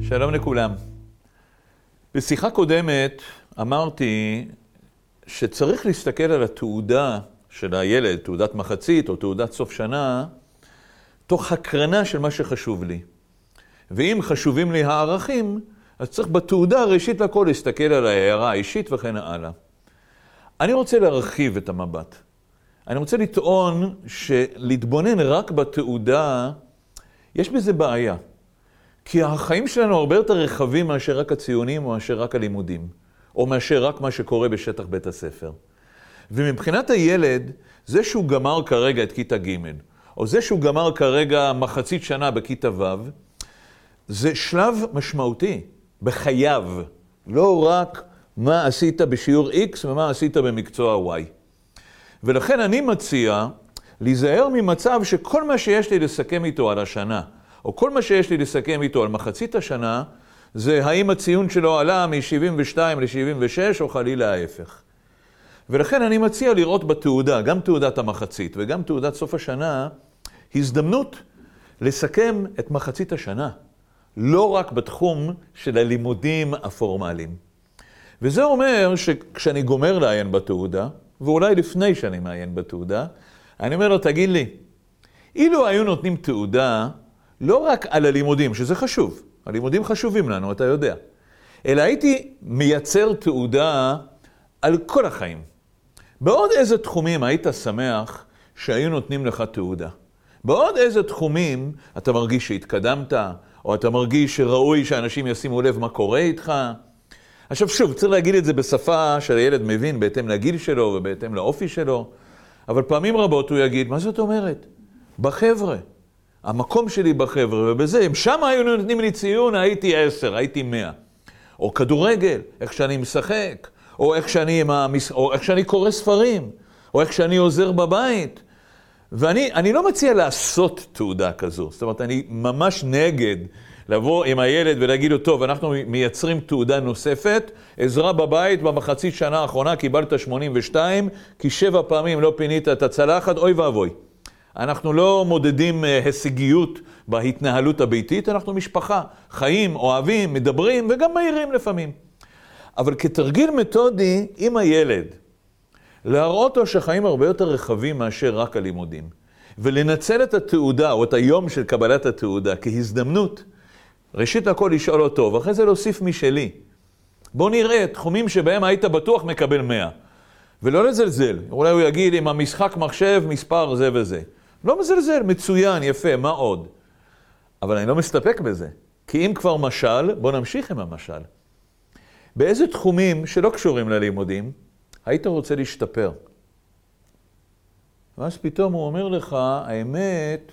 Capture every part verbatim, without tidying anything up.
שלום לכולם. בשיחה קודמת אמרתי שצריך להסתכל על התעודה של הילד, תעודת מחצית או תעודת סוף שנה, תוך הקרנה של מה שחשוב לי. ואם חשובים לי הערכים, אז צריך בתעודה ראשית לכל להסתכל על ההערה האישית וכן הלאה. אני רוצה להרחיב את המבט. אני רוצה לטעון שלהתבונן רק בתעודה, יש בזה בעיה. כי החיים שלנו הרבה יותר רחבים מאשר רק הציונים או מאשר רק הלימודים, או מאשר רק מה שקורה בשטח בית הספר. ומבחינת הילד, זה שהוא גמר כרגע את כיתה ג' או זה שהוא גמר כרגע מחצית שנה בכיתה ו', זה שלב משמעותי בחייו, לא רק מה עשית בשיעור X ומה עשית במקצוע Y. ולכן אני מציע להיזהר ממצב שכל מה שיש לי לסכם איתו על השנה, או כל מה שיש לי לסכם איתו על מחצית השנה, זה האם הציון שלו עלה מ-שבעים ושתיים ל-שבעים ושש או חלילה ההפך. ולכן אני מציע לראות בתעודה, גם תעודת המחצית וגם תעודת סוף השנה, הזדמנות לסכם את מחצית השנה, לא רק בתחום של הלימודים הפורמליים. וזה אומר שכשאני גומר לעיין בתעודה, ואולי לפני שאני מעיין בתעודה, אני אומר לו, תגיד לי, אילו היו נותנים תעודה לא רק על הלימודים, שזה חשוב, הלימודים חשובים לנו, אתה יודע, אלא הייתי מייצר תעודה על כל החיים. בעוד איזה תחומים היית שמח שהיו נותנים לך תעודה? בעוד איזה תחומים אתה מרגיש שהתקדמת, או אתה מרגיש שראוי שאנשים ישימו לב מה קורה איתך? עכשיו שוב, צריך להגיד את זה בשפה שהילד מבין, בהתאם לגיל שלו ובהתאם לאופי שלו, אבל פעמים רבות הוא יגיד, מה זאת אומרת? בחבר'ה. המקום שלי בחבר'ה, ובזה, אם שם היו נותנים לי ציון, הייתי עשר, הייתי מאה. או כדורגל, איך שאני משחק, או איך שאני, או איך שאני קורא ספרים, או איך שאני עוזר בבית. ואני אני לא מציע לעשות תעודה כזו. זאת אומרת, אני ממש נגד לבוא עם הילד ולהגיד לו, טוב, אנחנו מייצרים תעודה נוספת, עזרה בבית, במחצית שנה האחרונה קיבלת שמונים ושתיים, כי שבע פעמים לא פינית את הצלחת, אוי ואבוי. אנחנו לא מודדים הישגיות בהתנהלות הביתית, אנחנו משפחה, חיים, אוהבים, מדברים וגם מהירים לפעמים. אבל כתרגיל מתודי עם הילד, להראות לו שחיים הרבה יותר רחבים מאשר רק הלימודים, ולנצל את התעודה או את היום של קבלת התעודה כהזדמנות, ראשית לכל לשאול אותו, ואחרי זה להוסיף משלי. בוא נראה תחומים שבהם היית בטוח מקבל מאה, ולא לזלזל. אולי הוא יגיד עם המשחק מחשב מספר זה וזה. לא מזלזל, מצוין, יפה, מה עוד? אבל אני לא מסתפק בזה. כי אם כבר משל, בוא נמשיך עם המשל. באיזה תחומים שלא קשורים ללימודים, היית רוצה להשתפר? ואז פתאום הוא אומר לך, האמת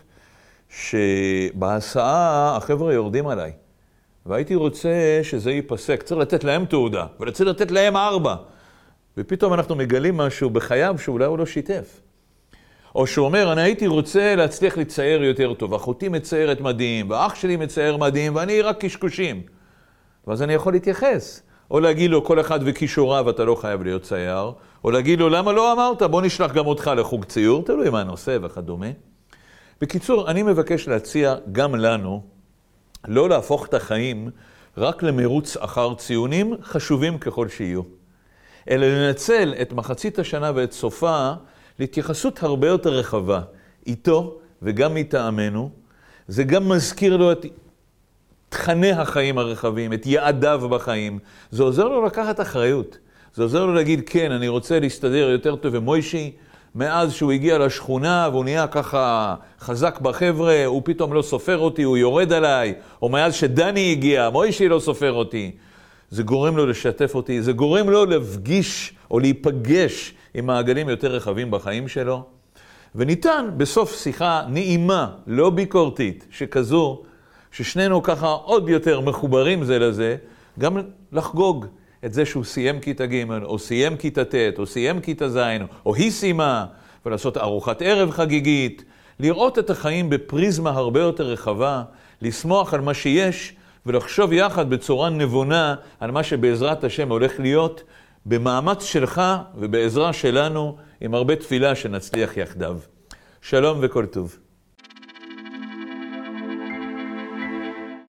שבהסעה החבר'ה יורדים עליי. והייתי רוצה שזה ייפסק. צריך לתת להם תעודה, וצריך לתת להם ארבע. ופתאום אנחנו מגלים משהו בחייו שאולי הוא לא שיתף. או שהוא אומר, אני הייתי רוצה להצליח לצייר יותר טוב. אחותי מציירת מדהים, ואח שלי מצייר מדהים, ואני רק קשקושים. ואז אני יכול להתייחס. או להגיד לו, כל אחד וכישוריו, אתה לא חייב להיות צייר. או להגיד לו, למה לא אמרת? בוא נשלח גם אותך לחוג ציור. תלוי מה הנושא וכדומה. בקיצור, אני מבקש להציע גם לנו, לא להפוך את החיים רק למרוץ אחר ציונים, חשובים ככל שיהיו. אלא לנצל את מחצית השנה ואת סופה להתייחסות הרבה יותר רחבה, איתו וגם מטעמנו. זה גם מזכיר לו את תכני החיים הרחבים, את יעדיו בחיים. זה עוזר לו לקחת אחריות. זה עוזר לו להגיד, כן, אני רוצה להסתדר יותר טוב עם מוישי, מאז שהוא הגיע לשכונה והוא נהיה ככה חזק בחבר'ה, הוא פתאום לא סופר אותי, הוא יורד עליי, או מאז שדני הגיע, מוישי לא סופר אותי. זה גורם לו לשתף אותי, זה גורם לו להפגיש או להיפגש עם מעגלים יותר רחבים בחיים שלו. וניתן בסוף שיחה נעימה, לא ביקורתית, שכזו, ששנינו ככה עוד יותר מחוברים זה לזה, גם לחגוג את זה שהוא סיים כיתה ג' או סיים כיתה ט' או סיים כיתה ז' או היא סיימה, ולעשות ארוחת ערב חגיגית, לראות את החיים בפריזמה הרבה יותר רחבה, לשמוח על מה שיש, ולחשוב יחד בצורה נבונה על מה שבעזרת השם הולך להיות, במאמץ שלך ובעזרה שלנו, עם הרבה תפילה שנצליח יחדיו. שלום וכל טוב.